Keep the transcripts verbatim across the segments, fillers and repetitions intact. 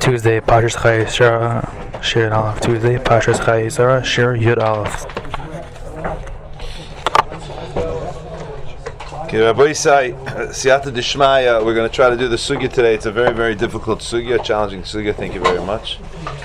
Tuesday, Pashas Chai Shira Shir Aleph. Tuesday, Pashas Chai Sarah Shir Yud Aleph. Okay, Rabbi Isai, Siyata Dishmaya, we're going to try to do the sugya today. It's a very, very difficult sugya, challenging sugya. Thank you very much.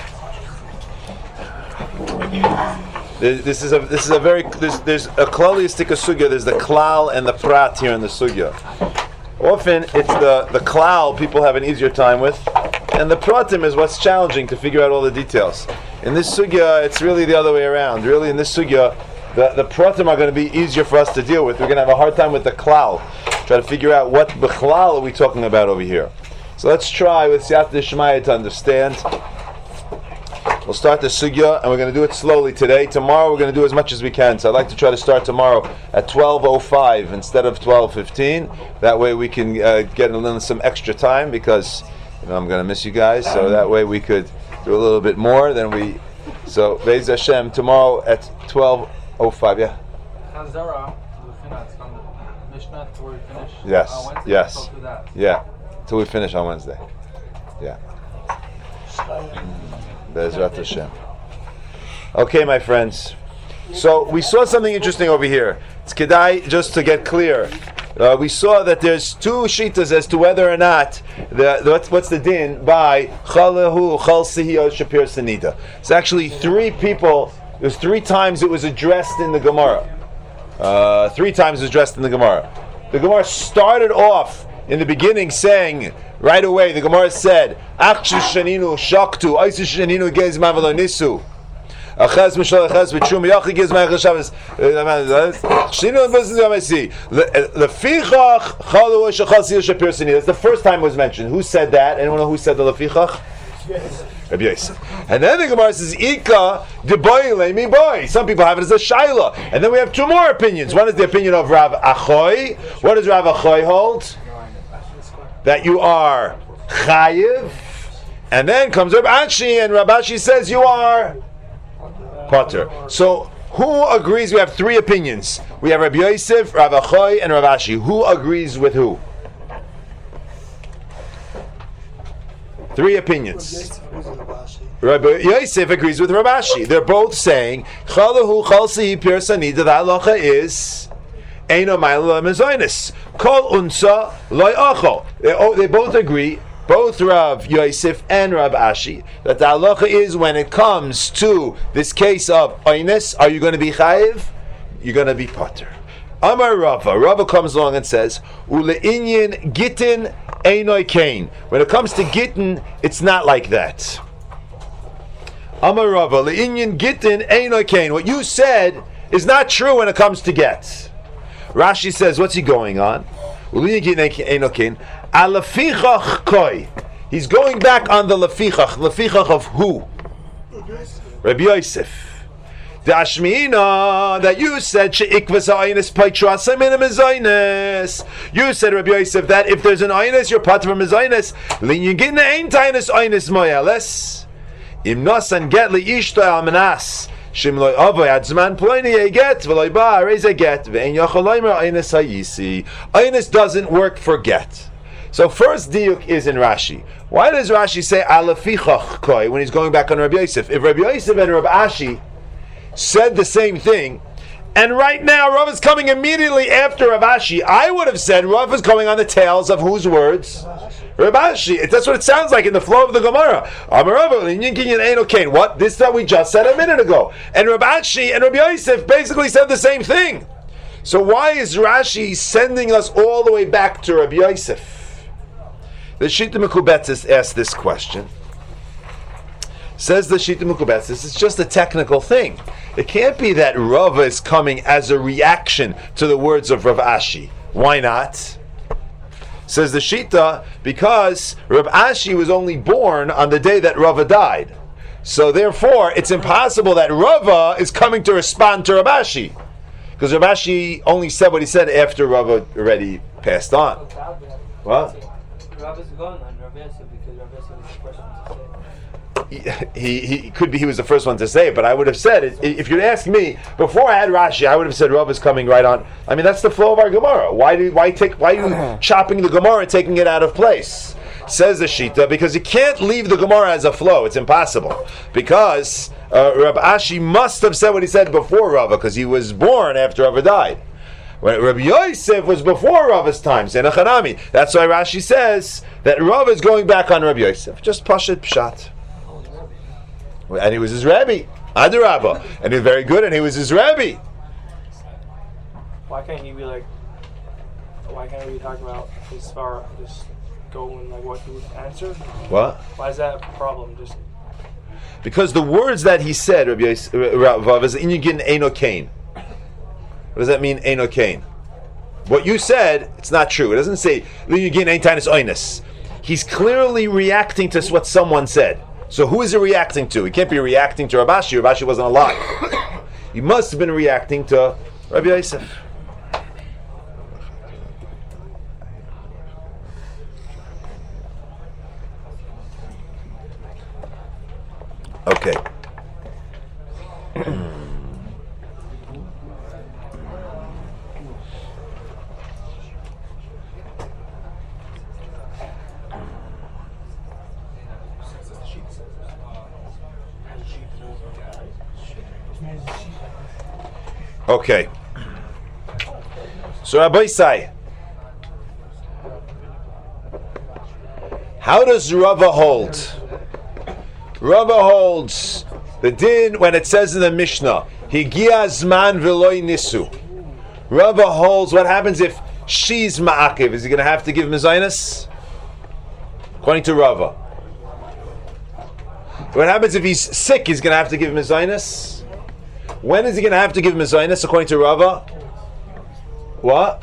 This is a this is a very there's, there's a klalistic sugya. There's the klal and the prat here in the sugya. Often it's the the klal people have an easier time with, and the pratim is what's challenging to figure out all the details. In this sugya, it's really the other way around. Really, in this sugya, the the pratim are going to be easier for us to deal with. We're going to have a hard time with the klal. Try to figure out what bichlal are we talking about over here. So let's try with Siyata Dishmaya to understand. We'll start the sugya, and we're going to do it slowly today. Tomorrow, we're going to do as much as we can. So I'd like to try to start tomorrow at twelve oh five instead of twelve fifteen. That way, we can uh, get a little some extra time because you know I'm going to miss you guys. So that way, we could do a little bit more than we. So Be'ez Hashem tomorrow at twelve oh five. Yeah. Chazara from the Mishnah till we finish. Yes. On Wednesday, Yes. we'll do that. Yeah. Till we finish on Wednesday. Yeah. Be'ezrat Hashem. Okay, my friends. So we saw something interesting over here. It's kedai just to get clear. Uh, we saw that there's two shitas as to whether or not the, the what's, what's the din by chalahu chal sihi shapir sanida. It's actually three people. There's three times it was addressed in the Gemara. Uh, three times it was addressed in the Gemara. The Gemara started off in the beginning saying, right away, the Gemara said, Achshu shaninu shaktu, Aisu shaninu gez mavalo nisu. Achaz mishal achaz v'tshum yachi gez mavalo shabbos. Shaninu v'zin yamasi. Lefichach chalu shachal siya shapir sani. That's the first time it was mentioned. Who said that? Anyone know who said the lefichach? Yes. Rabbi Yosef. And then the Gemara says, Ika de boy le mi boy. Some people have it as a shaila. And then we have two more opinions. One is the opinion of Rav Achoy. What does Rav Achoy hold? That you are chayiv, and then comes Rav Ashi, and Rav Ashi says you are potter. So who agrees? We have three opinions. We have Rabbi Yosef, Rav Achoy, and Rav Ashi. Who agrees with who? Three opinions. Rabbi Yosef agrees with Rav Ashi. They're both saying chalahu chalsi pir sanida. The halacha is Eino ma'ila mezoinus. Kol unsa loy acho. They both agree, both Rav Yosef and Rav Ashi, that the halacha is when it comes to this case of oinus, are you going to be chayiv? You're going to be potter. Amar Rava. Rava comes along and says, Ule'inyin gitin einoi kain. When it comes to gitin, it's not like that. Amar Rava. Le'inyin gitin einoi kain. What you said is not true when it comes to get. Rashi says, what's he going on? He's going back on the lefichach. Lefichach of who? Rabbi Yosef. The Ashmiina that you said sheikvas ha'aynis paitrasa min ha'mezaynis. You said, Rabbi Yosef, that if there's an aynis, you're part of a mezaynis. Linyin gitna ain't aynis aynis moyeles. Im nosan get liishto al menas. Shimloi avoy adzman ploini a get v'loi ba raise a get ve'en yocholoimer aynis hayisi. Aynis doesn't work for get. So first diuk is in Rashi. Why does Rashi say alafichach koi when he's going back on Rabbi Yosef? If Rabbi Yosef and Rabbi Ashi said the same thing, and right now Rav is coming immediately after Rav Ashi, I would have said Rav is coming on the tails of whose words? Rav Ashi. That's what it sounds like in the flow of the Gemara. What? This is what we just said a minute ago. And Rav Ashi and Rabbi Yosef basically said the same thing. So why is Rashi sending us all the way back to Rabbi Yosef? The Shita Mekubetzis asked this question. Says the Shita Mekubetzis, it's just a technical thing. It can't be that Rav is coming as a reaction to the words of Rav Ashi. Why not? Says the Shita, because Rav Ashi was only born on the day that Rava died. So therefore, it's impossible that Rava is coming to respond to Rav Ashi. Because Rav Ashi only said what he said after Rava already passed on. What? Rav is gone on Rav Yosef because Rav Yosef was the first one to say it. He, he could be he was the first one to say it, but I would have said it. If you'd ask me before I had Rashi, I would have said Rav is coming right on. I mean, that's the flow of our Gemara. Why do why take why are you chopping the Gemara and taking it out of place? says the Shita, because you can't leave the Gemara as a flow. It's impossible. Because uh, Rab Ashi must have said what he said before Rava, because he was born after Rava died. When Rabbi Yosef was before Rava's time, Senachanami. That's why Rashi says that Rava is going back on Rabbi Yosef. Just Pashat Pshat. And he was his Rabbi. Adarabba. And he was very good, and he was his Rabbi. Why can't he be like, why can't we talk about his far, just go and like what he would answer? What? Why is that a problem? Just Because the words that he said, Rabbi Yosef, Rav, is Inyugin Eino Kain. What does that mean, Eino Kain? What you said, it's not true. It doesn't say Inyugin Ein Tainus Oinus. He's clearly reacting to what someone said. So who is he reacting to? He can't be reacting to Rav Ashi. Rav Ashi wasn't alive. He must have been reacting to Rabbi Yosef. Okay. Okay. So Rabbi Isai, how does Rava hold? Rava holds the din when it says in the Mishnah, Higia Zman V'loi Nisu. Rava holds what happens if she's ma'akiv. Is he going to have to give mezainis? According to Rava. What happens if he's sick? He's going to have to give mezainis? When is he going to have to give mezainis according to Rava? What?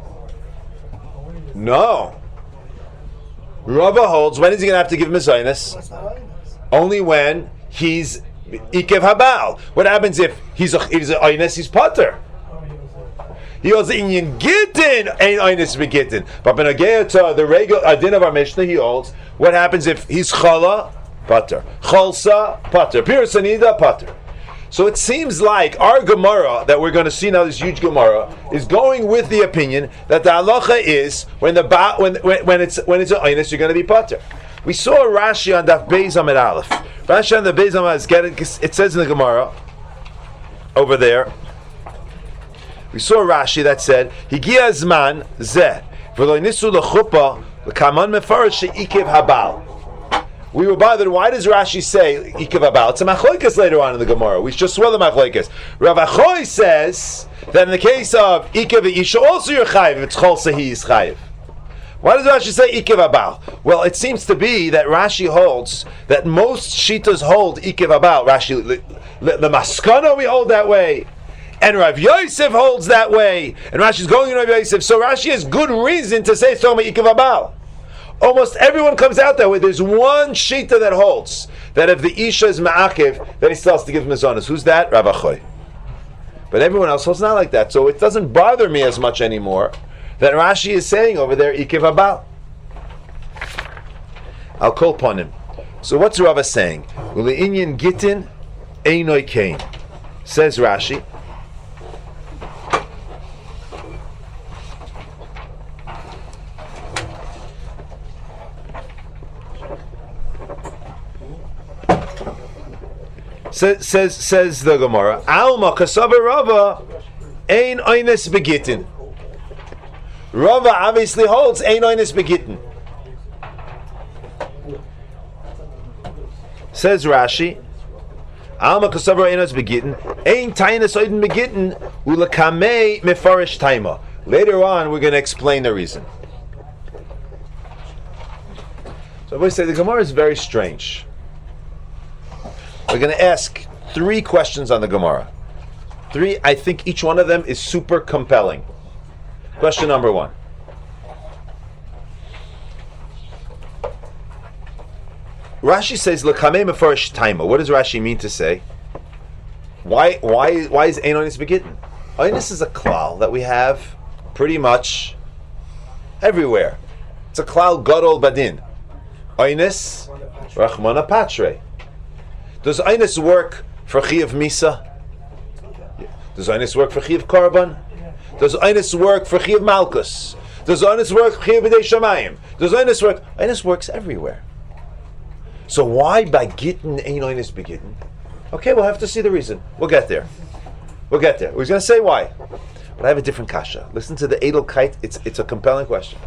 No. Rava holds, when is he going to have to give mezainis? Only when he's ikev habal. What happens if he's a he's a oynes, he's potter? He holds inyan gittin ain't oynes begittin. But benagea to the regular din of our Mishnah, he holds what happens if he's chala potter, chalsa potter, pirsanida potter. So it seems like our Gemara that we're going to see now, this huge Gemara, is going with the opinion that the halacha is when the ba, when, when when it's when it's an oynes, you're going to be potter. We saw Rashi on Daf Beis Amud Aleph. Rashi on the Beis Amud is getting. It says in the Gemara over there. We saw Rashi that said, "Higia zman zeh v'lo nisu lechupa l'kaman mefarish she'ikev habal." We were bothered. Why does Rashi say ikev habal? It's a machlokas later on in the Gemara. We just saw the machlokas. Rav Achoy says that in the case of ikev isha, also you're chayiv. If it's chol sehi is chayiv. Why does Rashi say ikev habal? Well, it seems to be that Rashi holds that most shitas hold ikev habal. Rashi, the maskana we hold that way, and Rav Yosef holds that way, and Rashi's going to Rav Yosef. So Rashi has good reason to say so ikev habal. Almost everyone comes out that way. There's one shita that holds that if the isha is ma'akiv, then he still has to give mazonos. Who's that? Rav Achoy. But everyone else holds not like that. So it doesn't bother me as much anymore that Rashi is saying over there, ikev habal. I'll call upon him. So what's Rava saying? Ule'inyan gitin einoi kain. Says Rashi. Says, says says the Gemara, Alma kasava Rava ein oynes begitin. Rava obviously holds ein oynes begitin. Says Rashi, Alma kasava ein oynes begitin, ein tainus oiden begitin ulakamei mefarish taima. Later on, we're going to explain the reason. So I would say the Gemara is very strange. We're going to ask three questions on the Gemara. Three, I think each one of them is super compelling. Question number one. Rashi says, "L'kamei mefarish taima." What does Rashi mean to say? Why? Why? Why is ein onis begitten? Onis is a klal that we have pretty much everywhere. It's a klal gadol badin. Onis, rachmana patre. Does Einus work for Chiyav Misa? Does Einus work for Chiyav Karban? Does Einus work for Chiyav Malkus? Does Einus work? Chiyuv b'dei shamayim. Does Einus work? Einus works everywhere. So why by Gittin ain't Einus begitten? Okay, we'll have to see the reason. We'll get there. We'll get there. We're going to say why. But I have a different kasha. Listen to the Edelkeit. It's it's a compelling question.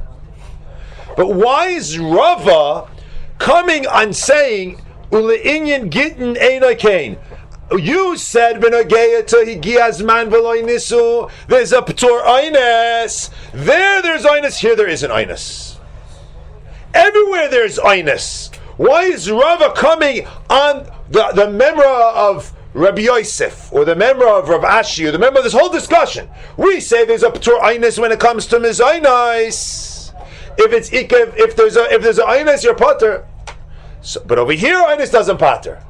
But why is Rava coming on saying Ule'inyan Gittin Eina Kain? You said B'Nageya to Higiazman V'Loi Nisu. There's a P'tor Einus. There, there's Einus. Here, there isn't Einus. Everywhere there's Einus. Why is Rava coming on the the memra of Rabbi Yosef, or the memra of Rav Ashi, or the memra of this whole discussion? We say there's a P'tur Einus when it comes to Mizainis. If it's if, if there's a if there's an Einus, you're Pater. So, but over here, Einus doesn't Pater.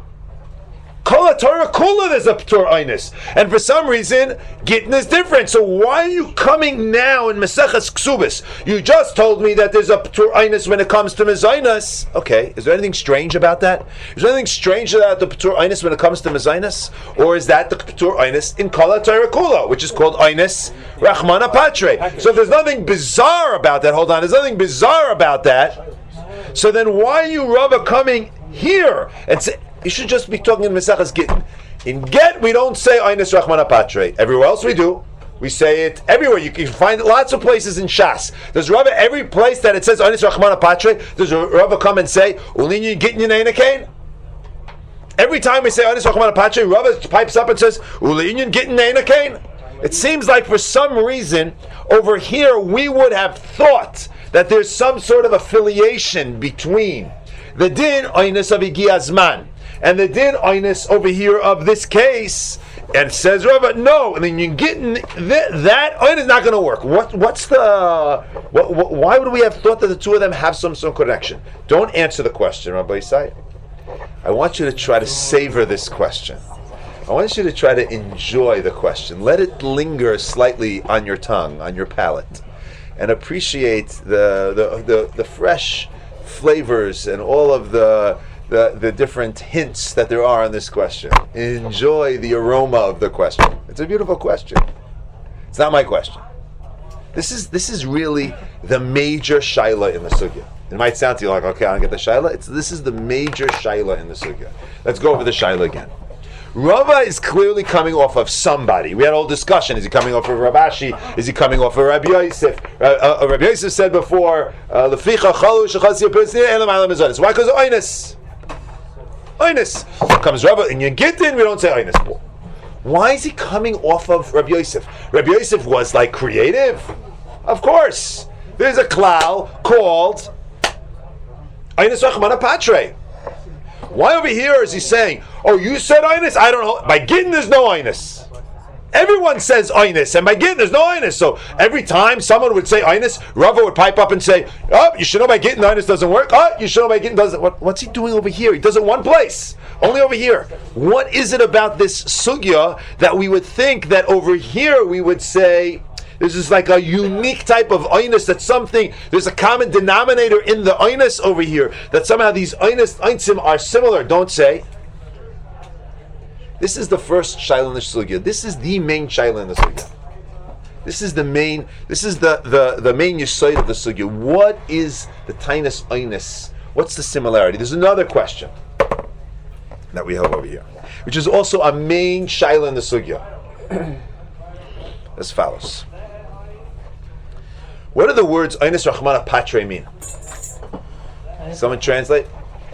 Kol Torah Kula, there's a P'tur Einus, and for some reason, Gittin is different. So why are you coming now in Maseches Ksubis? You just told me that there's a P'tur Einus when it comes to Mezainas. Okay, is there anything strange about that? Is there anything strange about the P'tur Einus when it comes to Mezainas? Or is that the P'tur Einus in Kol Torah Kula, which is called Einus Rachmana Patre? So if there's nothing bizarre about that, hold on, there's nothing bizarre about that, so then why are you, Rava, coming here and say, you should just be talking in Mesachas Gittin. In Get, we don't say Einus Rachmana Patre. Everywhere else we do. We say it everywhere. You can find it lots of places in Shas. Does Rava, every place that it says Einus Rachmana Patre, does Rava come and say, Ulinyan Gittin Yeneina Kain? Every time we say Einus Rachmana Patre, Rava pipes up and says, Ulinyan Gittin Yeneina Kain? It seems like for some reason, over here, we would have thought that there's some sort of affiliation between the din Einus of Higiazman and the din Einus over here of this case, and it says Rava, no, and then you get that that Einus is not going to work. What what's the what, what, why would we have thought that the two of them have some some connection? Don't answer the question, Rabbi Yisai. I want you to try to savor this question. I want you to try to enjoy the question. Let it linger slightly on your tongue, on your palate, and appreciate the the the, the fresh flavors and all of the The, the different hints that there are in this question. Enjoy the aroma of the question. It's a beautiful question. It's not my question. This is this is really the major shaila in the sugya. It might sound to you like, okay, I don't get the shaila. It's this is the major shaila in the sugya. Let's go over the shaila again. Rava is clearly coming off of somebody. We had a whole discussion. Is he coming off of Rav Ashi? Is he coming off of Rabbi Yosef? Uh, uh, Rabbi Yosef said before, "Leficha chalu shechasi apitzni elam alam ezonis." Why? Because of Einus. Einus. Comes Rava, and you get in, we don't say Einus. Why is he coming off of Rabbi Yosef? Rabbi Yosef was like creative. Of course. There's a klal called Einus Rachmana Patre. Why over here is he saying, oh, you said Einus? I don't know. By Gittin, there's no Einus. Everyone says Einus, and by Gittin, there's no Einus. So every time someone would say Einus, Rava would pipe up and say, oh, you should know by Gittin, Einus doesn't work. Oh, you should know by Gittin doesn't. What, what's he doing over here? He does it one place. Only over here. What is it about this sugya that we would think that over here we would say, this is like a unique type of Einus, that something, there's a common denominator in the Einus over here, that somehow these Einus, Einsim are similar. Don't say. This is the first shaila in the sugya. This is the main shaila in the sugya. This is the main. This is the the the main yesod of the sugya. What is the tainus einus? What's the similarity? There's another question that we have over here, which is also a main shaila in the sugya. As follows. What do the words einus rachmana patre mean? Someone translate.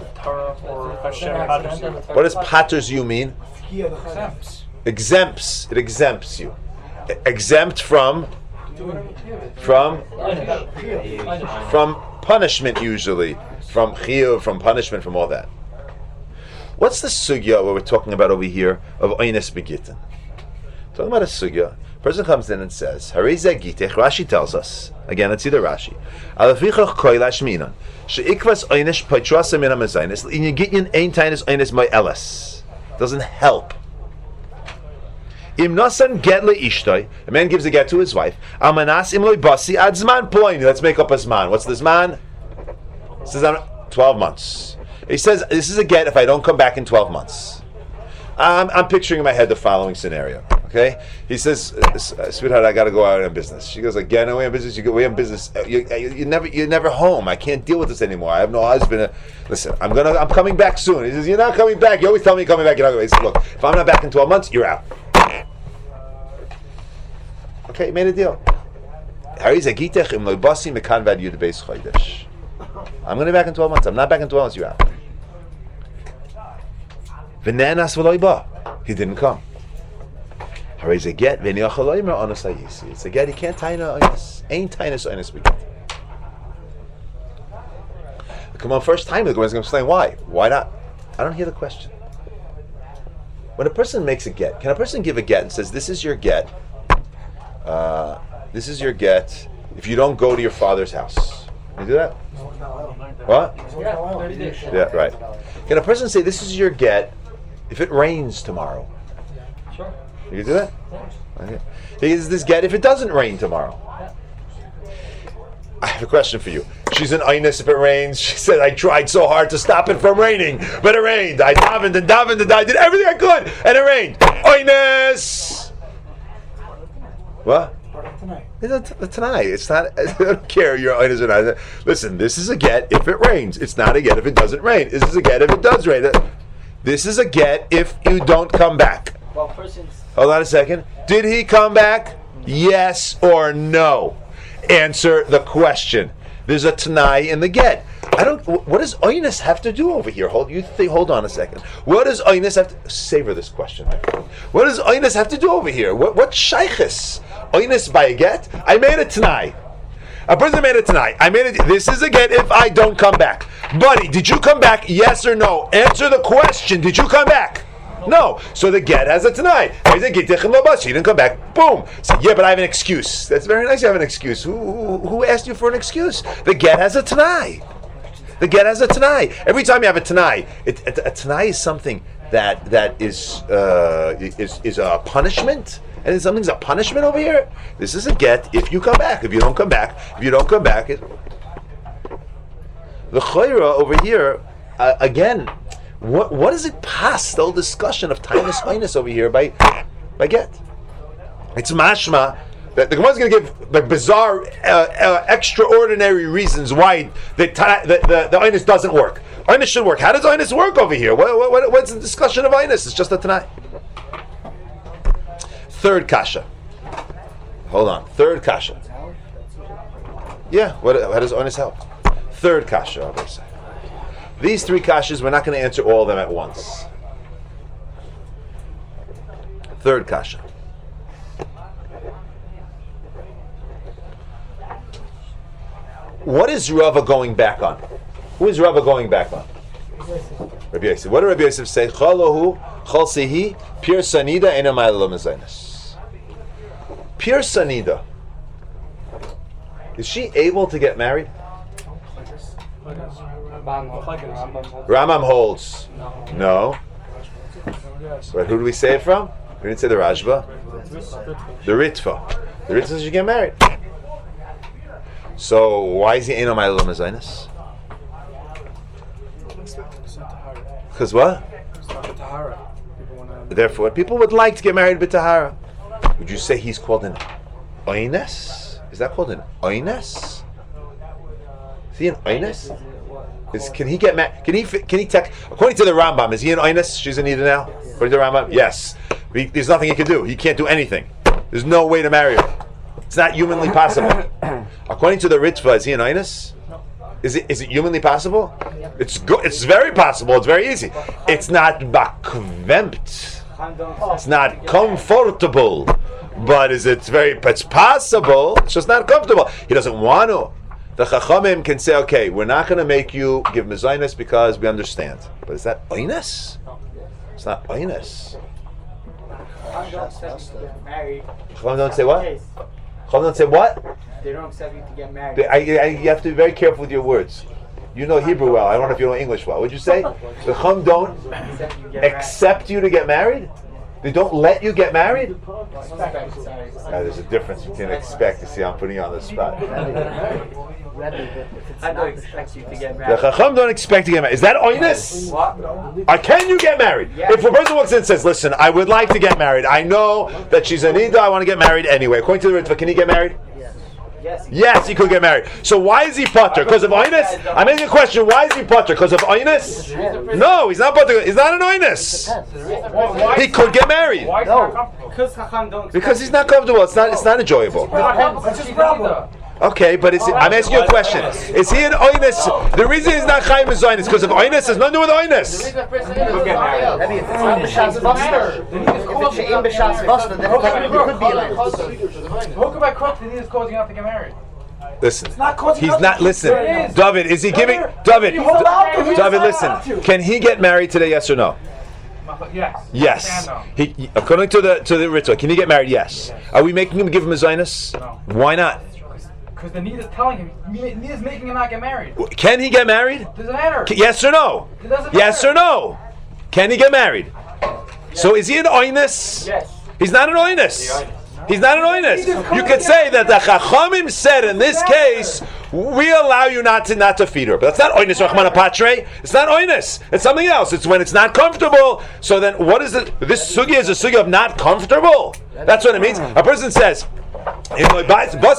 What does paters you mean? Exempts. Exempts. It exempts you. Exempt from from from punishment usually. From chiyuv, from punishment, from all that. What's the sugya what we're talking about over here of Einus Begittin? Talking about a sugya. A person comes in and says, Harei Gitech, Rashi tells us. Again, let's see the Rashi. Alafichach koilash minan. Sheikvas Einus Paitrasa min hamazainis. In Gittin ein tainus Einus my elas. Doesn't help. Im nasan get le ishtoi. A man gives a get to his wife. Amanas im loy basi ad zman ploini. Let's make up a zman. What's the zman? It says twelve months. He says this is a get if I don't come back in twelve months. Um, I'm picturing in my head the following scenario. Okay, he says, uh, "Sweetheart, I got to go out on business." She goes, "Again, away on business? You go away on business? You, you, you never, you're never home. I can't deal with this anymore. I have no husband. Uh, listen, I'm gonna, I'm coming back soon." He says, "You're not coming back. You always tell me you're coming back. You're not coming back." He says, "Look, if I'm not back in twelve months, you're out." Okay, he made a deal. I'm gonna be back in twelve months. I'm not back in twelve months. You're out. He didn't come. It's a get. It's a get. He can't tie no oinus. Ain't tie no oinus we get. Come on, first time the Gemara is going to explain why. Why not? I don't hear the question. When a person makes a get, can a person give a get and says, "This is your get. Uh, this is your get. If you don't go to your father's house," can you do that? What? Yeah, right. Can a person say, "This is your get if it rains tomorrow"? Sure. You can do that? Okay. Is this get if it doesn't rain tomorrow? I have a question for you. She's an oinus if it rains. She said, "I tried so hard to stop it from raining, but it rained. I davened and davened and I did everything I could, and it rained." Oinus! What? It's a, t- a tonight. It's not. I don't care. You're oinus or not. Listen, this is a get if it rains. It's not a get if it doesn't rain. This is a get if it does rain. This is a get if you don't come back. Well, person's. Hold on a second. Did he come back? Yes or no? Answer the question. There's a Tanai in the get. I don't. What does oinus have to do over here? Hold you. Think, hold on a second. What does oinus have to savor this question? My friend. What does oinus have to do over here? What what shaykhis? Oinus by a get? I made a Tanai. A person made a Tanai. I made it. This is a get if I don't come back. Buddy, did you come back? Yes or no? Answer the question. Did you come back? No. So the get has a Tanai. He didn't come back. Boom. So, yeah, but I have an excuse. That's very nice you have an excuse. Who, who, who asked you for an excuse? The get has a Tanai. The get has a Tanai. Every time you have a Tanai, it, it, a Tanai is something that that is uh, is is a punishment. And something's a punishment over here. This is a get if you come back. If you don't come back, if you don't come back, it, the chayra over here uh, again. What what is it past the whole discussion of tinus minus over here by by get? It's mashma that the Gemara is going to give the bizarre, uh, uh, extraordinary reasons why the the the, the inus doesn't work. Inus should work. How does inus work over here? What, what, what's the discussion of inus? It's just a tanai. Third kasha. Hold on. Third kasha. Yeah. What? How does inus help? Third kasha. I'll say. These three kashas, we're not going to answer all of them at once. Third kasha. What is Rava going back on? Who is Rava going back on? Rabbi Yosef. What did Rabbi Yosef say? Chalohu, chalsehi, pir sanida, enamayla mezainis. Pir sanida. Is she able to get married? Rambam holds. No. But who do we say it from? We didn't say the Rashba. The Ritva. The Ritva says you get married. So why is he ain't on my little mezainis? Because what? Therefore, people would like to get married b'tahara. Would you say he's called an oines? Is that called an oines? Is he an oines? Is, can he get married? Can he? Can he take? According to the Rambam, is he an oines? She's an Ida now. According to the Rambam, yes. He, there's nothing he can do. He can't do anything. There's no way to marry her. It's not humanly possible. According to the Ritva, is he an oines? Is it? Is it humanly possible? It's go, It's very possible. It's very easy. It's not bakvemt. It's not comfortable. But is it very? It's possible. It's just not comfortable. He doesn't want to. The Chachamim can say, okay, we're not going to make you give mezainis because we understand. But is that oines? It's not oines. Chachamim don't say what? Chachamim don't say what? They don't accept you to get married. They, I, I, you have to be very careful with your words. You know Hebrew well. I don't know if you know English well. What'd you say? The Chachamim don't accept you to get married? They don't let you get married? Now, there's a difference between expect to see I'm putting you on the spot. Rebbe, if it's I not don't expect you to get The married. Chacham don't expect to get married. Is that oinus? What? Uh, can you get married? Yes. If a person walks in and says, listen, I would like to get married. I know that she's a nida, I want to get married anyway. According to the Ritva, can he get married? Yes. Yes. Yes, he could get married. So why is he potter? Because of oinus? I'm asking a question. Why is he potter? Because of oinus? No, he's not potter. He's not an oinus. He could get married. Why is No. it not comfortable? Because Chacham don't. Because he's not comfortable. It's not. It's not enjoyable. What's his problem? Okay, but it's, I'm asking you a question. Is he an oinus? The reason he's not chayim is oinus because of oinus. Has nothing to do with oinus. Rebbe, if it's in B'Shas Basta, if it's in B'Shas Basta, then it could be like Who could I cook that he is causing you not to get married? Listen, not causing he's nothing. not. Listen, It is. David, is he giving? David, David, listen. Can he get married today? Yes or no? Yes. Yes. And no. He, he- according to the to the ritual, can he get married? Yes. Are we making him give him a zionus? No. Why not? Because the need is telling him, need is making him not get married. Can he get married? Doesn't matter. K- Yes or no? It doesn't Yes matter. or no? Can he get married? So is he an oinus? Yes. He's not an oinus. He's not an oinus. You could say that the Chachamim said in this case, we allow you not to not to feed her. But that's not oinus Rahman Patre. It's not oinus. It's something else. It's when it's not comfortable. So then what is it? This sugya is a sugya of not comfortable. That's what it means. A person says, if I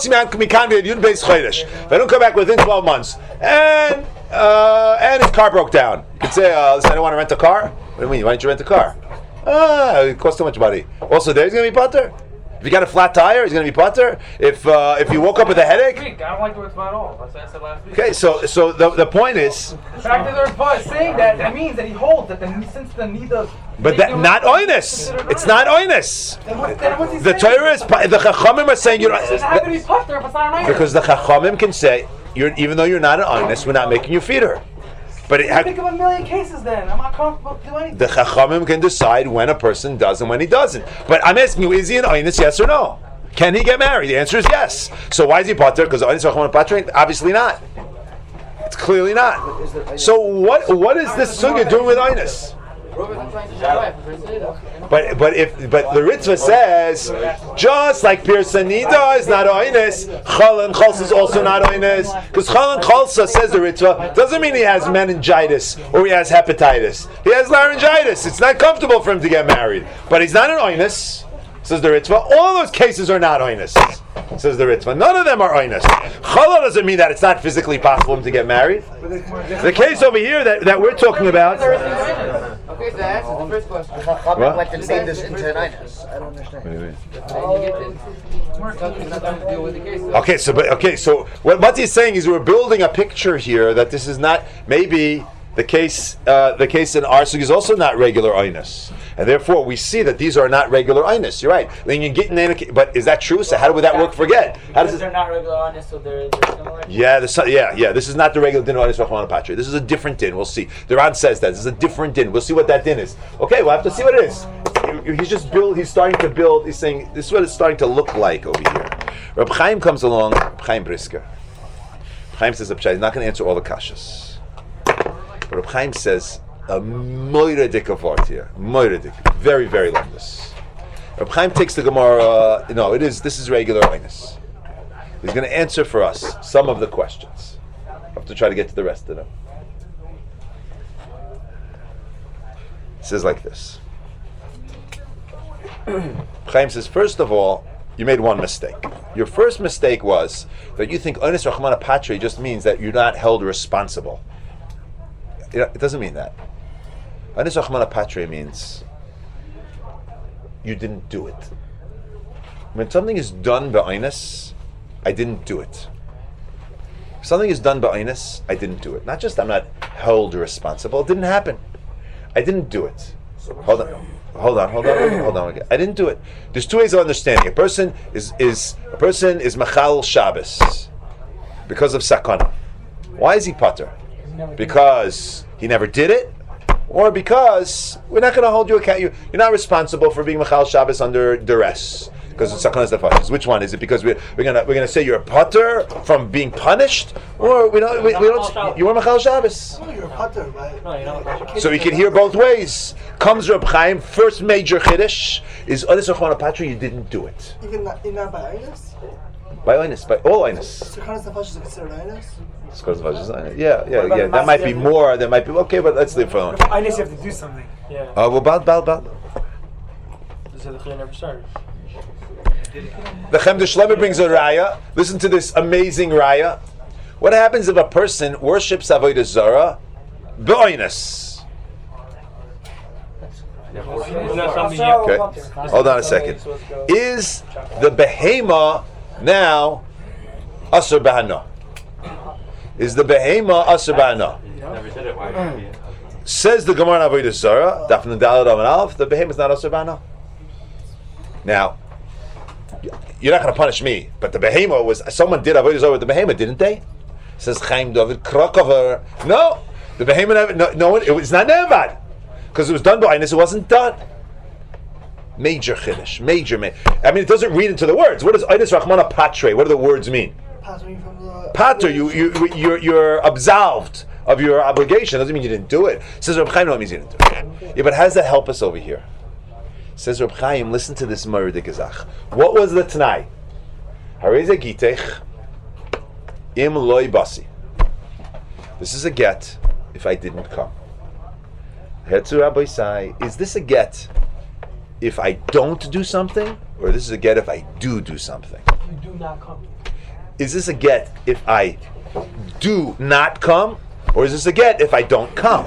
don't come back within twelve months, and uh, and his car broke down, you could say, uh, listen, I don't want to rent a car. What do you mean? Why don't you rent a car? Ah, it costs too much money. Also, there's going to be butter. If you got a flat tire, he's going to be butter. If uh, if you woke up with a headache. Week. I don't like the word at all. That's what I said last week. Okay, so so the, the point is, The fact that there's buzz saying that, that means that he holds that the, since the need of. but that not oinus. It's not oinus. Then what, then what's he The saying? Torah is the Chachamim are saying you It doesn't have to be don't. puffed there if it's not an item. Because the Chachamim can say, you're, even though you're not an oinus, we're not making you feed her. But it, Think of a million cases then. I'm not comfortable to do anything. the Chachamim can decide when a person does and when he doesn't. But I'm asking you, is he an oinus, yes or no? Can he get married? The answer is yes. So why is he pater? Because oinus Rachman Patre? Obviously not. It's clearly not. So what what is this sugya doing with oinus? But but if but the Ritva says just like Pirsanida is not oinus, Chal and Chalsa is also not oinus. Because Chal and Chalsa, says the Ritva, doesn't mean he has meningitis or he has hepatitis. He has laryngitis. It's not comfortable for him to get married. But he's not an oinus, says the Ritva. All those cases are not oinus, says the Ritva. None of them are oinus. Chala doesn't mean that it's not physically possible for him to get married. The case over here that, that we're talking about. Okay, so that answers the first question. Chachamim went and made this into an itis. I don't understand. Okay, so but okay, so what Mati is saying is we're building a picture here that this is not maybe the case. Uh, the case in our sugya is also not regular oinus, and therefore we see that these are not regular oinus. You're right. Then you get in, but is that true? So how would that work? Forget. How does Because it? they're not regular honest, so they're, they're similar. Yeah, this, yeah, yeah. This is not the regular din of oinus Rahman Patre. This is a different din. We'll see. The Ran says that this is a different din. We'll see what that din is. Okay, we'll have to see what it is. He's just build. He's starting to build. He's saying this is what it's starting to look like over here. Reb Chaim comes along. Reb Chaim Brisker. Reb Chaim says, "He's not going to answer all the kashas." But Reb Chaim says a moira dikavart here, moira dik, very very like this. Reb Chaim takes the Gemara. No, it is. This is regular oinus. He's going to answer for us some of the questions. I have to try to get to the rest of them. It says like this. Chaim says, first of all, you made one mistake. Your first mistake was that you think Oinus Rachmana Patre just means that you're not held responsible. You know, it doesn't mean that. Oinus Rachmana Patre means you didn't do it. When something is done by Oinus, I didn't do it. If something is done by Oinus, I didn't do it. Not just I'm not held responsible, it didn't happen. I didn't do it. Hold on. Hold on, hold on, hold on. Again. I didn't do it. There's two ways of understanding. A person is is a person is machal Shabbos because of sakana. Why is he pater? Because he never did it, or because we're not going to hold you account. You, you're not responsible for being machal Shabbos under duress because it's sakana nefashos. Which one is it? Because we're we're gonna we're gonna say you're a pater from being punished, or we don't we, we don't you were machal Shabbos. No, you're a putter, right? No, you're not. So you can hear both ways. Comes Reb Chaim, first major chiddush is Onis Rachmana Patre, you didn't do it. Even not, in not by Ines? By oinus, by all oinus. So Kanas Nefesh is considered Einus? Yeah, yeah, about yeah. the That might be master? more. That might be okay, but let's leave for a moment. I need you have to do something. Yeah. Uh, well, bal, bal, bal. This is the Chiyah never started. The Chem de Shlomo brings a raya. Listen to this amazing raya. What happens if a person worships Avodah Zarah be'oinus? Isn't that something you Okay, hold on a second. Is the behema now asur b'hana? Is the behema asur b'hana? Says the Gemara in Avodah Zarah, Daf Nun Daled Amud Aleph, the behema is not asur b'hana. Now, you're not going to punish me, but the behema was, someone did Avodah Zarah with the behema, didn't they? Says Chaim David Krakover. No, the behema never, no, no, it was not nevad. Because it was done by Einus, it wasn't done. Major chiddush, major, ma- I mean, it doesn't read into the words. What does Einus Rachmana Patre? What do the words mean? Pattering from the... Pater, you, you, you're, you're absolved of your obligation. Doesn't mean you didn't do it. Says Reb Chaim, no, it means you didn't do it. Yeah, but how does that help us over here? Says Reb Chaim, listen to this Moreh Gezach. What was the Tanai? Hareze Gitech im loy basi. This is a get if I didn't come. Hetzu Rabbi Sai, is this a get if I don't do something, or this is a get if I do do something? You do not come. Is this a get if I do not come, or is this a get if I don't come?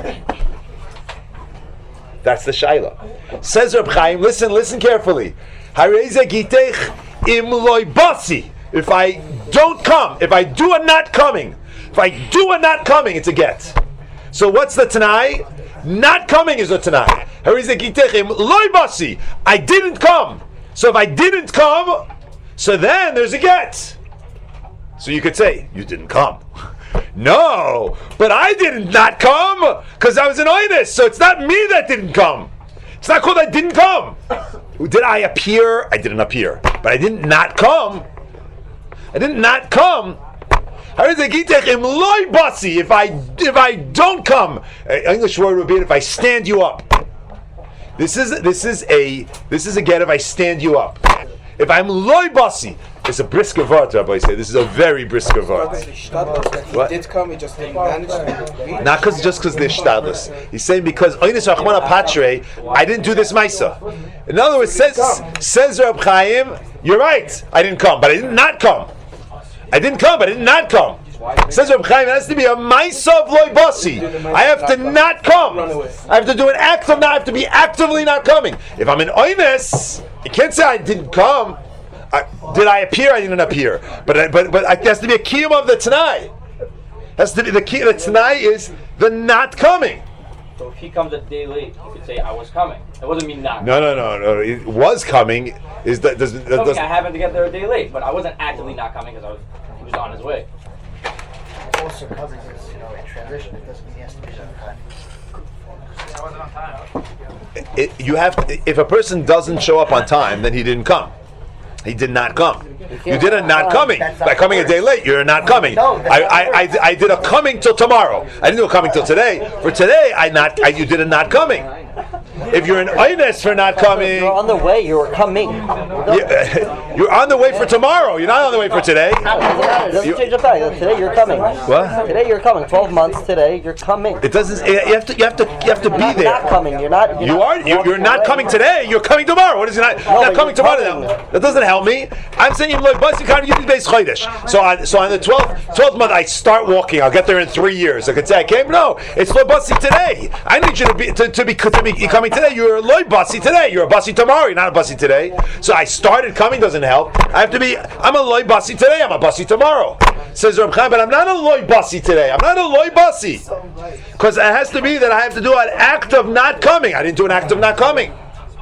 That's the shaila. Says Reb Chaim, listen, listen carefully. Hareze gitech im loy basi. If I don't come, if I do a not coming, if I do a not coming, it's a get. So what's the Tanai? Not coming is a Tanai. Hareze gitech im loy basi. I didn't come. So if I didn't come, so then there's a get. So you could say, you didn't come. No, but I did not come because I was in Einus. So it's not me that didn't come. It's not called I didn't come. Did I appear? I didn't appear. But I didn't not come. I did not come. If I if I don't come, English word would be if I stand you up. This is this is a this is a get if I stand you up. If I'm loy basi, it's a brisker vart, Rabbi say. This is a very brisker vart. What? He did come, he just didn't manage to. Not cause, just because they're shtadless. He's saying because Oinus Rachmana Patre, I didn't do this Maisa. In other words, says says Reb Chaim, you're right, I didn't come, but I did not come. I didn't come, but I did not come. Says Reb Chaim, it has to be a Maisa of loy basi. I have to not come. I have to do an act of not, I have to be actively not coming. If I'm in Oinus, you can't say I didn't come. I, did I appear? I didn't appear. But I, but but it has to be a kiyum of the Tanai. Has to be the key. The Tanai is the not coming. So if he comes a day late, you could say I was coming. It wasn't me not. No, no, no, no. It was coming. Is that does, that Coming, does I happened to get there a day late, but I wasn't actively not coming because I was he was on his way. Also, because it's, you know, in transition, it doesn't mean he has to be on time. it, you have to, if a person doesn't show up on time, then he didn't come. He did not come. You did a not coming. By coming a day late, you're not coming. I, I, I, I did a coming till tomorrow. I didn't do a coming till today. For today, I not. I, you did a not coming. If you're an Einus for not coming, You're on the way. You're coming. you- you're on the way for tomorrow. You're not on the way for today. It doesn't matter. It doesn't You- change the fact that today you're coming. What? Today you're coming. Twelve months today you're coming. It doesn't. You have to. You have to. You have to be You're not there. coming. You're not. You're You not are. You, walking you're not away. coming today. You're coming tomorrow. What is it? Not, No, not but coming you're tomorrow. coming. Now. That doesn't help me. I'm saying you're like busting kind of using base chodesh. So on. So on the twelfth twelfth month, I start walking. I'll get there in three years. I could say I came. No, it's loy busting today. I need you to be to, to be to be coming today. You're a loy busting today. You're a busting tomorrow. You're not a busting today. So I started coming. Doesn't help. I have to be. I'm a loy busting today. I'm a busting tomorrow. Says Reb Chaim, but I'm not a loy busting today. I'm not a loy busting. Because it has to be that I have to do an act of not coming. I didn't do an act of not coming.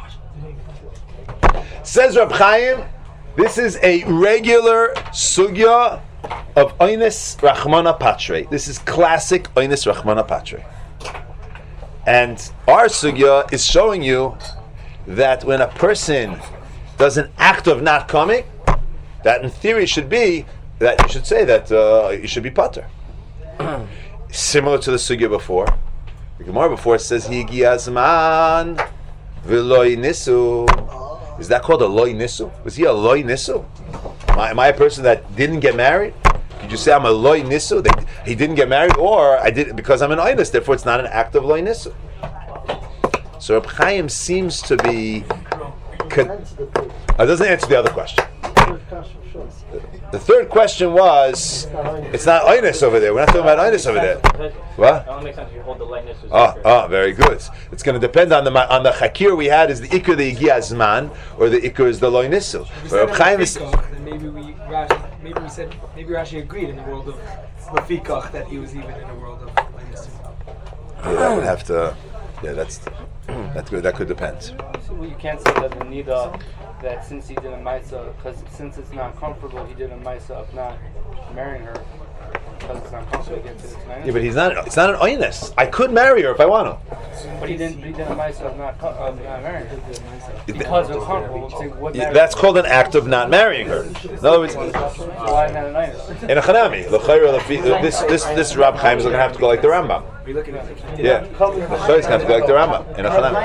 Says Reb Chaim, this is a regular sugya of Oinus Rachmana Patre. This is classic Oinus Rachmana Patre. And our sugya is showing you that when a person does an act of not coming, that in theory should be that you should say that uh, you should be pater. Similar to the sugya before. The Gemara before says Higi Azman V'loi Nisu. Is that called a loy nisu? Was he a loy nisu? I, am I a person that didn't get married? Could you say I'm a loy nisu, that he didn't get married, or I did because I'm an oinus, therefore it's not an act of loy nisu? So Reb Chaim seems to be. Could, uh, doesn't answer the other question. The third question was, it's not oinus over there. We're not talking about oinus over there. What? That only makes sense if you hold the lightness. Oh, oh, very good. It's going to depend on the ma- on the chakir we had. Is the ikkur the igi azman, or the ikkur is the loy nisu? Reb Chaim is. Maybe we Rashi, maybe we said maybe Rashi agreed in the world of Lefikach that he was even in the world of Lefikas. Yeah, that would have to. Yeah, that's that's good. That could depend. Well, you can't say that the nida that since he did a ma'isa, because since it's not comfortable, he did a ma'isa of not marrying her because it's not comfortable to get to the tonight. Yeah, but he's not. It's not an oinus. I could marry her if I want to. But he didn't. He did a ma'isa of not com- of not marrying her because it's comfortable. So what Yeah, that's called an act of not marrying her. In other words, why not an item? in a chanami, this this this Rab Chaim is going to have to go like the Rambam. Yeah, the Chayil is going to have to go like the Rambam in a chanami.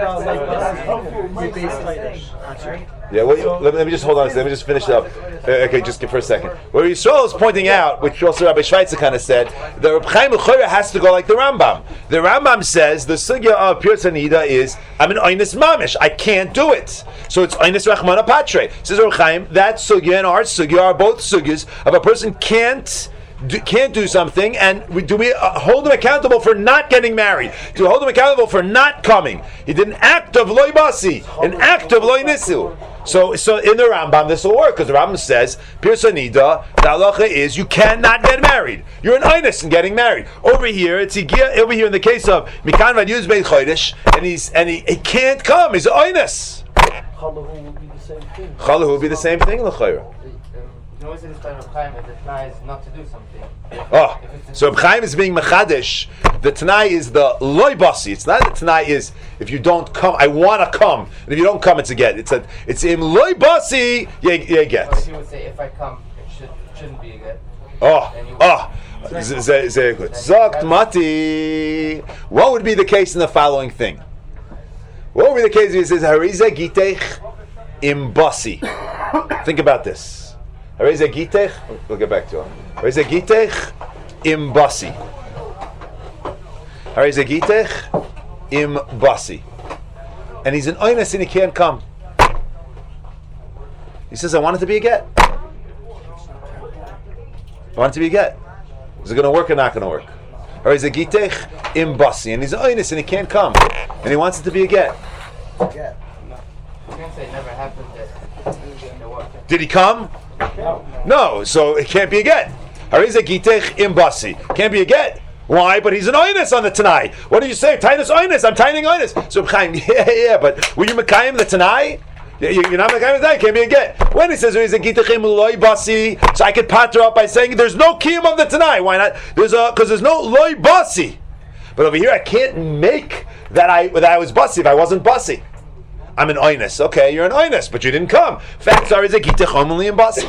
Yeah, well, you- let, me, let me just hold on. Let me just finish it up. Uh, okay, just give for a second. Where Yisrael is pointing out, which also Rabbi Schweitzer kind of said, the Reb Chaim L'Chorah has to go like the Rambam. The Rambam says the sugya of Pir Sanida is I'm an oinus mamish. I can't do it. So it's oinus rachmana patre. Says Reb Chaim, that sugya and our sugya are both sugyas of a person can't. Do, can't do something, and we, do we uh, hold him accountable for not getting married? Do we hold him accountable for not coming? He did an act of loy basi, an act of loy nisu. So, so in the Rambam, this will work because the Rambam says, Pirsanida, the halacha is you cannot get married. You're an einus in getting married. Over here, it's igia, over here in the case of Mikan Vad Yuz Beit Chodesh, and he's and he, he can't come. He's an einus. Chalahu would be the same thing. Chalahu would be the same thing, l'chayra. You know what's in this time of Chaim is the Tanai is not to do something. Oh, so Reb Chaim is being mechadesh. The Tanai is the loy basi. It's not the Tanai is if you don't come, I want to come, and if you don't come, it's a get. It's a it's im loy basi. Yeah, yeah, get. Or if you would say, if I come, it should shouldn't be a get. Oh, oh, very good. Zokt mati. What would be the case in the following thing? What would be the case if he says hariza gitech im basi? Think about this. Hariza gitech. We'll get back to it. Hariza gitech im basi. Hariza gitech im basi. And he's an oinus and he can't come. He says, I want it to be a get. I want it to be a get. Is it going to work or not going to work? Hariza gitech im basi. And he's an oinus and he can't come. And he wants it to be a get. Yeah. You can't say it never happened that it worked. Did he come? No, so it can't be a get. Hariza gitech im basi. Can't be a get. Why? But he's an oinus on the Tanai. What do you say? Tainus oinus. I'm taining oinus. So Chaim, yeah, yeah, but were you Mekayim the Tanai? You're not Mekayim the Tanai. Can't be a get. When he says hariza gitech im loy basi, so I could patter up by saying there's no kiyum of the Tanai. Why not? There's a because there's no loy basi. But over here I can't make that I that I was basi if I wasn't basi. I'm an oinus. Okay, you're an oinus, but you didn't come. Facts are is a gitech only in basi.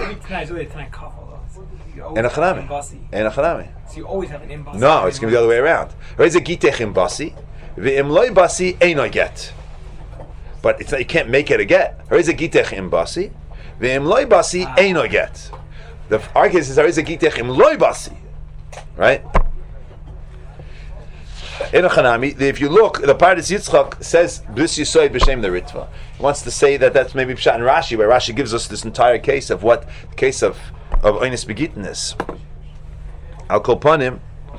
In a chanami. In a chanami. So you always have an imbasi. No, it's going to be the other way around. Is a gitech im basi, ve'im loy basi ain't get. But it's not, you can't make it a get. Is a gitech im basi, ve'im loy basi ain't get. The argument is is a gitech im loy basi, right? In a chanami, if you look, the Pardes Yitzchak says b'lis yisoid b'shem the ritva. He wants to say that that's maybe pshat in Rashi, where Rashi gives us this entire case of what the case of of oinus begitten is. Al kol panim,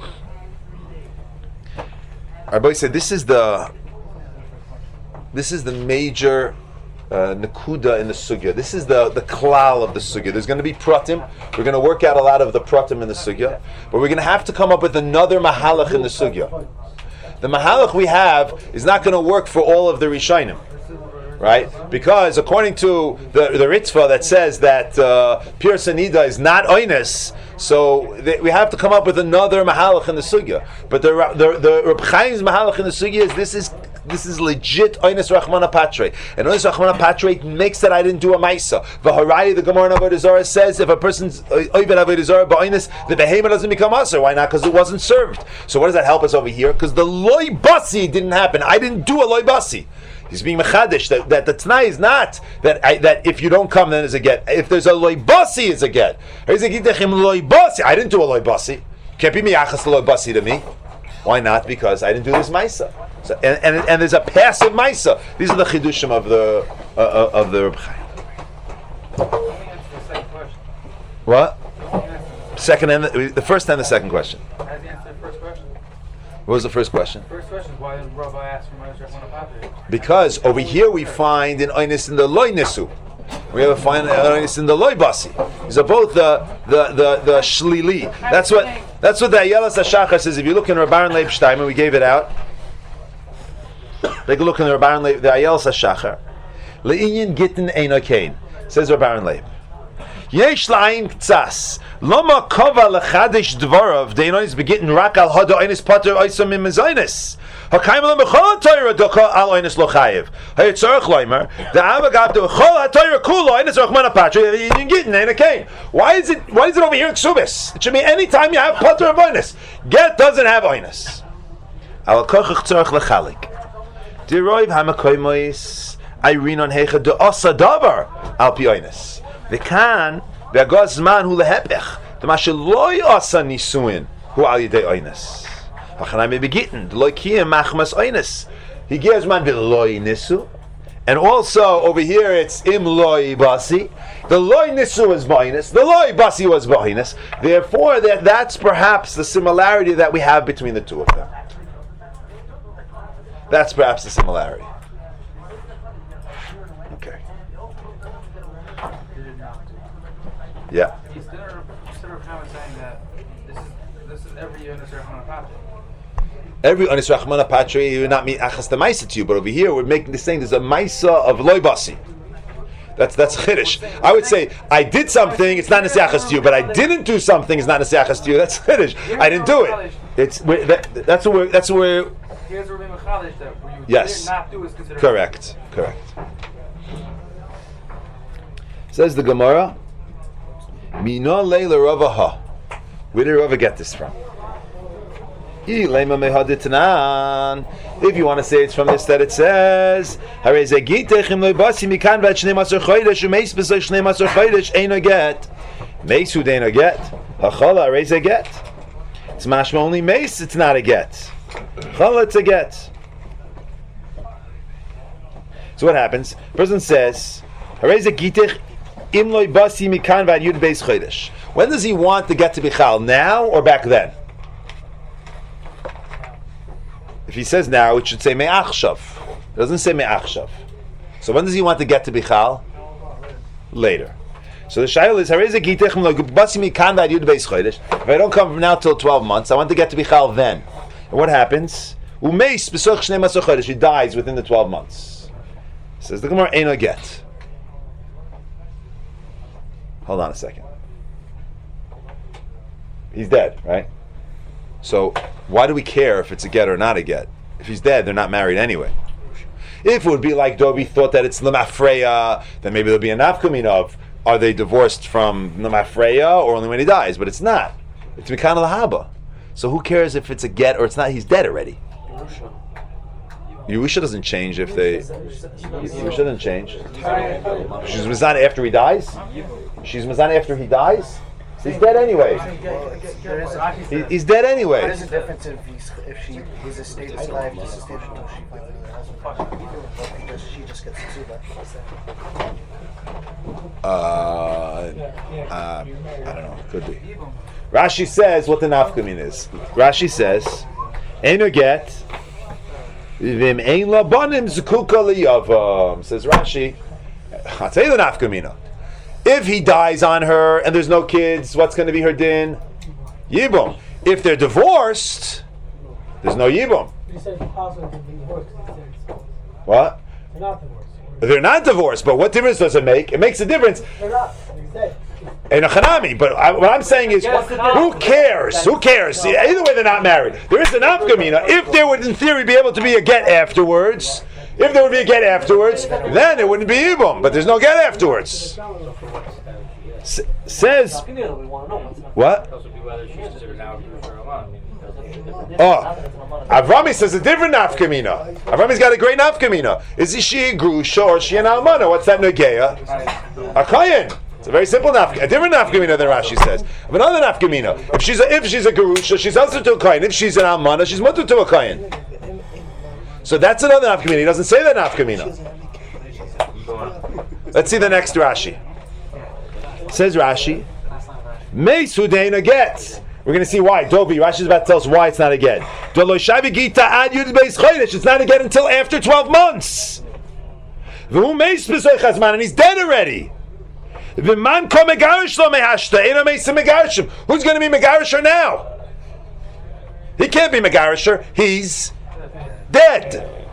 our boy said this is the this is the major uh, nakuda in the sugya. This is the the klal of the sugya. There's going to be pratim. We're going to work out a lot of the pratim in the sugya, but we're going to have to come up with another mahalach in the sugya. The mahalach we have is not going to work for all of the Rishonim, right? Because according to the the Ritva that says that uh, Pir Sanida is not oinus, so th- we have to come up with another mahalach in the sugya. But the the the Reb Chaim's mahalach in the sugya is this is this is legit Oinus Rachmana Patre. And Oinus Rachmana Patre makes that I didn't do a Maisa. V'Haraya, the Gemara in Avodah Zarah says, if a person's Oived Avodah Zarah ba'Oinus, the behemoth doesn't become Aser. Why not? Because it wasn't served. So what does that help us over here? Because the Loi Basi didn't happen. I didn't do a Loi Basi. He's being mechadish that, that the Tanai is not that I, that if you don't come then is a get. If there's a Loi Basi, it's a get. I didn't do a Loi Basi. Can't be miyachas Loi Basi to me. Why not? Because I didn't do this Maisa. So, and, and and there's a passive Maisa. These are the chidushim of the uh, uh, of the Reb Chaim. What? Second and the, the first and the second question. Has he answered the first question? What was the first question? First question is why did Rabbi ask for Moshe Monopatri? Because over here we find in Oinus in the Loi Nisu. We have a find Oinus in the Loi Basi. These are both the the the, the Shlili. That's what that's what the Ayelas HaShachar says. If you look in Rabban Leib Steinman, we gave it out. Take a look in the Rabban Leib, the Ayelas HaShachar. Le'inyin Gittin Eino Kain, says Rabban Leib. Yesh la'ayin ktsas. Lama kova lechadish dvarav. Deinois begittin rak al hada oinus pater oisam im mezainis. Hakayim lam b'chol ha'toyra doka al oinus lo chayiv. Hayitzarech loimer. The amagab to chol ha'toyra kula oinus rachmana patri. Yin gittin eina kain. Why is it? Why is it over here in Ksubis? It should be any time you have pater of oinus. Get doesn't have oinus. Al kochach tzarech lechalik. Diroiv hamakoymois. Ayrinon hecha de osa davar al pi oinus. V'kan v'agaz zman hu lehepech. The masheloi asa nisuin hu al yidei oinus. Hachanai me begitten the loy kiyem machmas oinus. He gives man v'loi nisu, and also over here it's im loy basi. The loy nisu was ba'inus. The loy basi was ba'inus. Therefore, that that's perhaps the similarity that we have between the two of them. That's perhaps the similarity. Okay. Yeah. Instead of, instead of kind of saying that this is this is every year in the Serachman Patri. Every Onis Rachmana Patri, you would not mean Achas the Maisa to you, but over here we're making this thing. There's a Maisa of Loi Basi. That's that's Chiddush. I would say I did something. It's not Nesiachas to you, but I didn't do something. It's not Nesiachas to you. That's Chiddush. I didn't do it. It's we're, that, that's what we're. That's what we're. Here's where we mechadish that where you Yes. did not do is considered. Correct. Correct. Says the Gemara. Mina leila ravaha. Where did Rava get this from? If you want to say it's from this that it says, it's mashma only mace, it's not a get. Chala, it's a get. So what happens? Person says, when does he want the get to be chal? Now or back then? If he says now, it should say me'achshav. It doesn't say me'achshav. So when does he want the get to be chal? Later. So the shayla is, if I don't come from now till twelve months, I want the get to be chal then. And what happens? He dies within the twelve months. Says the Gemara, ain't a get. Hold on a second. He's dead, right? So why do we care if it's a get or not a get? If he's dead, they're not married anyway. If it would be like Dobi thought that it's Lemafreya, then maybe there'll be a nafkamin of, are they divorced from Lemafreya or only when he dies? But it's not. It's Mikan al-Haba. So who cares if it's a get or it's not? He's dead already. Yerusha doesn't change if they... Yerusha doesn't change. She's Mizana after he dies? She's Mizana after he dies? He's dead anyway. He, he's dead anyway. What is the difference if, he's, if she his estate is live, this estate until she finally has a because she just gets to sue that? Uh, uh, I don't know. Could be. Rashi says what the nafkamin is. Rashi says, "Eino get vim ein labanim zekuka liyavam." Says Rashi, I'll tell you the nafkamina. If he dies on her and there's no kids, what's going to be her din? Yibum. If they're divorced, there's no yibum. What? They're not divorced. They're not divorced, but what difference does it make? It makes a difference. They're not. He's dead. In a chanami, but I, what I'm saying is, who cares? Who cares? See, either way, they're not married. There is an nafkamina. If there would, in theory, be able to be a get afterwards, if there would be a get afterwards, then it wouldn't be ibum. But there's no get afterwards. S- says what? Oh, Avrami says a different nafkamina. Avrami's got a great nafkamina. Is she a grusha or is she an almana? What's that negeya? A kayin. It's a very simple nafkamina, a different nafkamina than Rashi says. Another nafkamina. If she's a, if she's a gerusha, she's also to a kain. If she's an almana, she's mutter to a kain. So that's another nafkamina. He doesn't say that nafkamina. Let's see the next Rashi. Says Rashi, Meis hudeina get. We're going to see why. Dovi, Rashi's about to tell us why it's not a get. It's not a get until after twelve months. And he's dead already. Who's going to be Megarisher now? He can't be Megarisher. He's dead.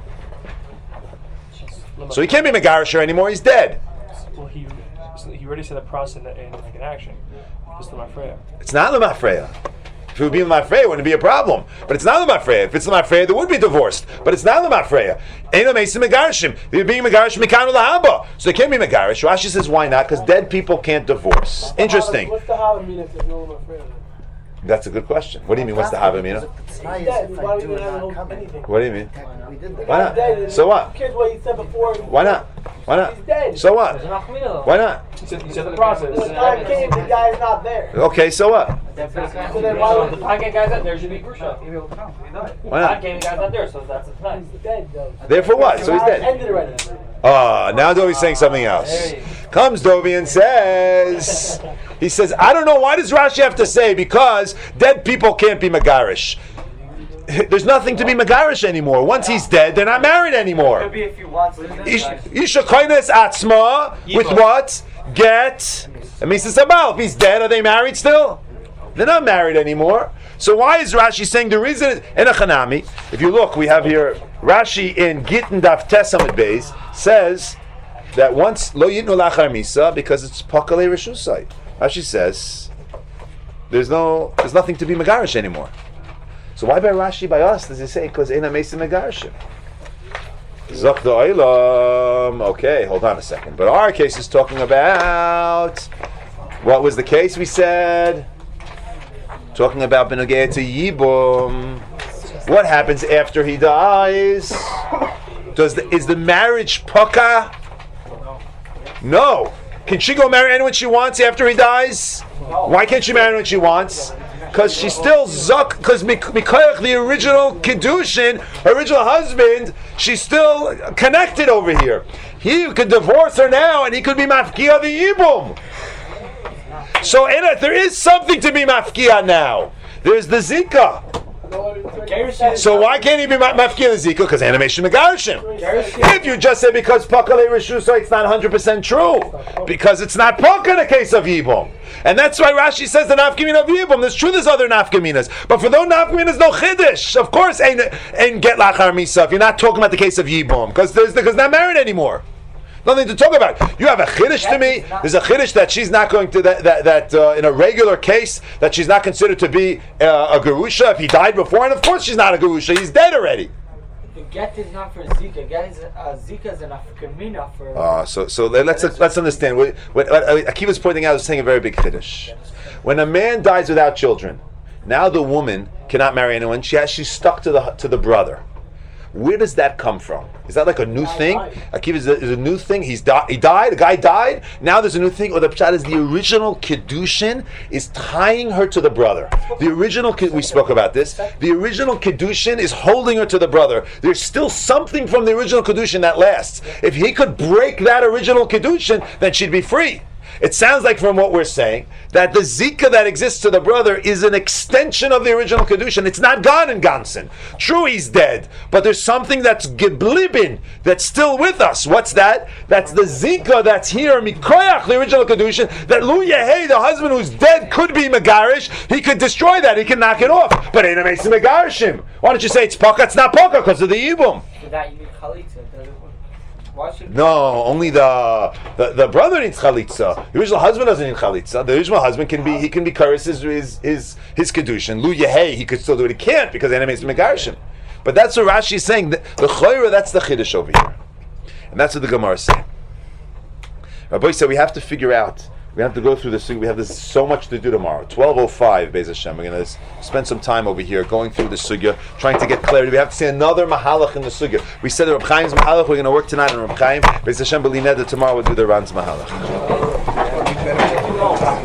So he can't be Megarisher anymore. He's dead. Well, he he already said the process in, in like an action. It's the Mafreya. It's not the Mafreya. If it would be the Mafreya, it wouldn't be a problem. But it's not the Mafreya. If it's the Mafreya, they would be divorced. But it's not the Mafreya. Ain't Mesim Megarishim. They're being Megarish Mikanu Lahaba. So they can't be Megarish. Rashi says why not? Because dead people can't divorce. Interesting. What's the Hava mean if there's no Mafreya? That's a good question. What do you mean? What's the Havamina? He's dead. Why do we have anything? What do you mean? We did that. Why not? So what? Kids, what he said before. Why not? Why not? He's dead. So what? Why not? He said, he said the process. The time came, the guy's not there. Okay, so what? So then why would the podcast guy's not there? Should be Grusha. Why not? The podcast guy's not there, so that's a tonight. He's dead, though. Therefore what? So he's dead. Ended already. Ah, now Dovi's saying something else. Comes Dovi and says, he says, I don't know, why does Rashi have to say, because dead people can't be Megarish. There's nothing to be Megarish anymore. Once he's dead, they're not married anymore. Could be if you want to. Isha Koines Atzma, with what? Get. It means it's about. If he's dead, are they married still? They're not married anymore. So why is Rashi saying the reason in a Chanami? If you look, we have here Rashi in Gittin Daf Tesamid Beis says that once Lo Yitnu Lachar Misa because it's Pakalei Rishusai. Rashi says there's no, there's nothing to be Megarish anymore. So why by Rashi by us does he say because Eina Mesim Megarishim? Zok the Olam. Okay, hold on a second. But our case is talking about what was the case we said? Talking about Benogea to Yibum. What happens after he dies? Does the, is the marriage Paka? No. Can she go marry anyone she wants after he dies? Why can't she marry anyone she wants? Because she's still Zuk, because Mikoyach, the original Kiddushin, her original husband, she's still connected over here. He could divorce her now and he could be Mafkia the Yibum. So Ena, there is something to be Mafkia now. There's the Zika. So why can't he be Mafkia the Zika? Because animation Megarishim. If you just say because Pakale Rishusa, it's not one hundred percent true. Because it's not Paka in the case of Yibum. And that's why Rashi says the Nafkamin of Yibum. There's true there's other Nafkaminas. But for those Nafkaminas, no Chiddush. Of course, ain't, ain't get Lachar Misa if you're not talking about the case of Yibum. Because there's because not married anymore. Nothing to talk about. You have a chiddush to me. There's a chiddush that she's not going to that that, that uh, in a regular case that she's not considered to be uh, a gerusha if he died before, and of course she's not a gerusha. He's dead already. The get is not for Zika. Get is uh, Zika is an Afrikamina for. Uh, so so let's let's understand. What, what, what Akiva's pointing out is saying a very big chiddush. When a man dies without children, now the woman cannot marry anyone. She has she's stuck to the to the brother. Where does that come from? Is that like a new thing? Akiva is a, is a new thing. He's di- he died. The guy died. Now there's a new thing. Or the pshat is the original kiddushin is tying her to the brother. The original we spoke about this. The original kiddushin is holding her to the brother. There's still something from the original kiddushin that lasts. If he could break that original kiddushin, then she'd be free. It sounds like from what we're saying that the zika that exists to the brother is an extension of the original Kedushin. It's not gone in Gansen. True, he's dead, but there's something that's geblibin, that's still with us. What's that? That's the zika that's here, mikoyach, the original Kedushin, that Lu Yehei, the husband who's dead, could be Megarish. He could destroy that. He can knock it off. But ain't a Mesa Megarishim. Why don't you say it's Paka? It's not Paka because of the Yibum. For that you need Chalitza. Why should No, only the, the the brother needs chalitza. The original husband doesn't need chalitza. The original husband can be he can be karis his his his, his kedushin. Lu yehei, he could still do it. He can't because the enemy is megarshim. But that's what Rashi is saying. The, the choira, that's the chiddush over here, and that's what the Gemara says. Rabbi said we have to figure out. We have to go through this. We have this so much to do tomorrow. twelve oh five, Be'ez Hashem. We're going to spend some time over here going through the sugya, trying to get clarity. We have to see another mahalach in the sugya. We said the Reb Chaim's mahalach. We're going to work tonight on Reb Chaim. Be'ez Hashem, B'li Neder, tomorrow we'll do the Ran's mahalach.